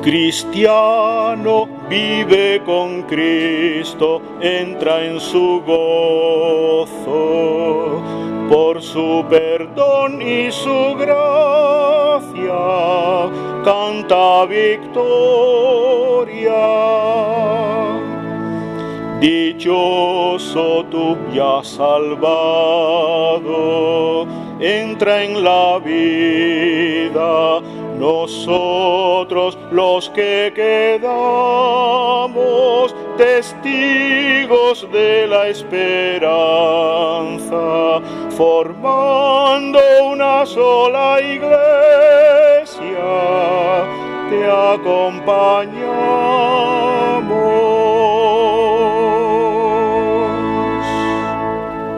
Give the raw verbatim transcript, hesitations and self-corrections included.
Cristiano, vive con Cristo, entra en su gozo, por su perdón y su gracia, canta victoria. Dichoso tú ya salvado, entra en la vida. Nosotros los que quedamos testigos de la esperanza, formando una sola iglesia, te acompañamos.